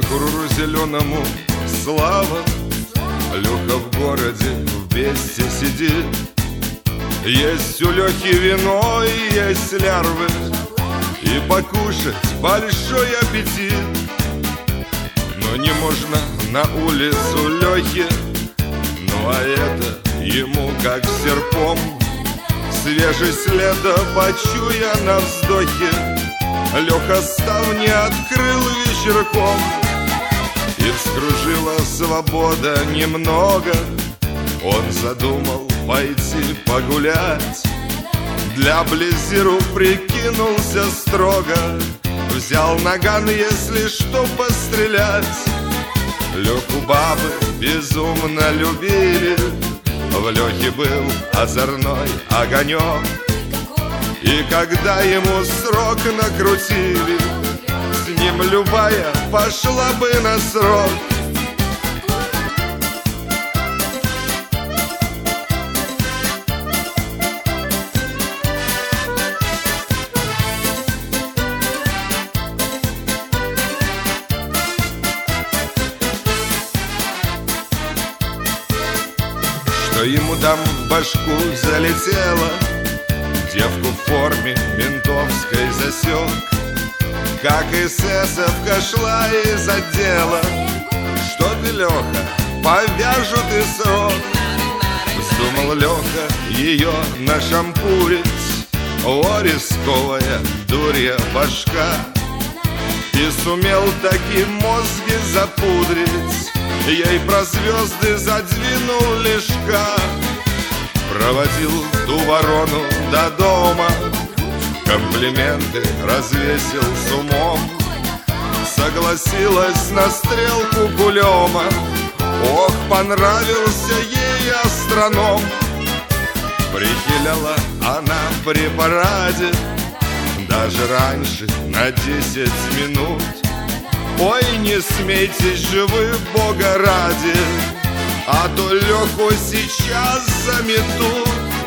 Прокурору зеленому слава, Леха в городе вместе сидит. Есть у Лехи вино и есть лярвы, и покушать большой аппетит. Но не можно на улицу Лехе, ну а это ему как серпом. Свежий следа почуя на вздохе, Леха ставни открыл вечерком. И вскружила свобода немного, он задумал пойти погулять. Для Близиру прикинулся строго, взял наган, если что, пострелять. Леху бабы безумно любили, в Лехе был озорной огонек. И когда ему срок накрутили, с ним любая пошла бы на срок. Что ему там в башку залетело, девку в форме ментовской засек. Как эсэсовка шла из отдела, что ты, Леха, повяжут и срок. Вздумал Леха ее нашампурить, о, рисковая дурья башка. И сумел таки мозги запудрить, ей про звезды задвинул лишка. Проводил ту ворону до дома, комплименты развесил с умом. Согласилась на стрелку кулема, ох, понравился ей астроном. Прихиляла она при параде даже раньше на 10 минут. Ой, не смейтесь же вы, Бога ради, а то Леху сейчас заметут.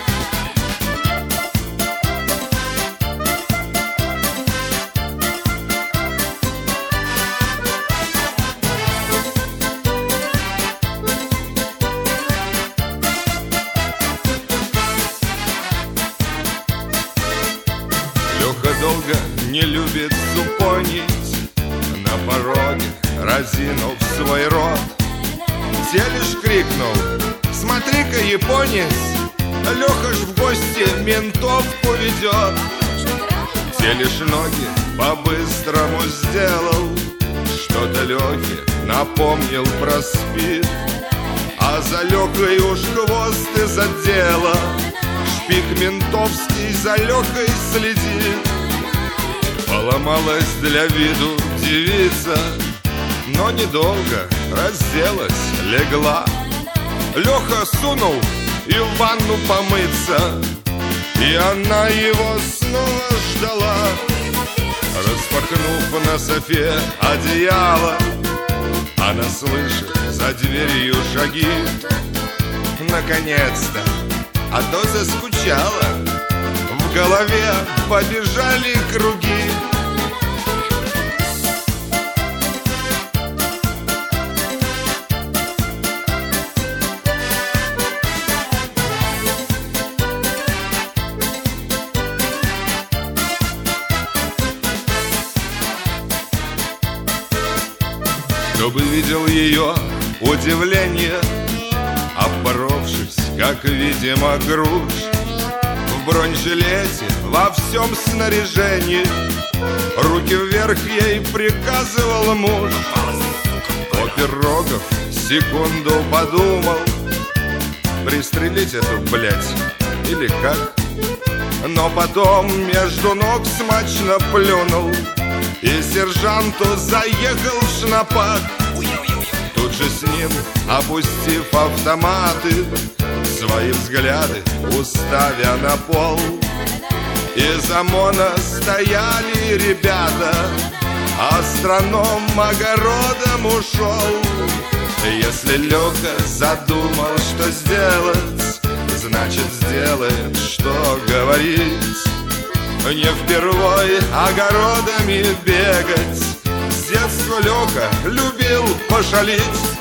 Леха долго не любит супонить, на пороге разинув свой рот. Телеш крикнул: смотри-ка, японец, Леха ж в гости ментовку ведет. Телеш ноги по-быстрому сделал, что-то Лехе напомнил про спид. А за Лехой уж хвост из отдела, шпик ментовский за Лехой следит. Поломалась для виду девица, но недолго разделась, легла. Леха сунул и в ванну помыться, и она его снова ждала. Распахнув на софе одеяло, она слышит за дверью шаги. Наконец-то, а то заскучала, в голове побежали круги. Кто бы видел ее удивление, оборовшись, как, видимо, груш, в бронежилете, во всем снаряжении, руки вверх ей приказывал муж. Опер Рогов секунду подумал, пристрелить эту, блядь, или как? Но потом между ног смачно плюнул и сержанту заехал в шнапак. Тут же с ним, опустив автоматы, свои взгляды уставя на пол, из ОМОНа стояли ребята, астроном огородом ушел. Если Леха задумал, что сделать, значит сделает, что говорить. Не впервой огородами бегать, с детства Лёха любил пошалить.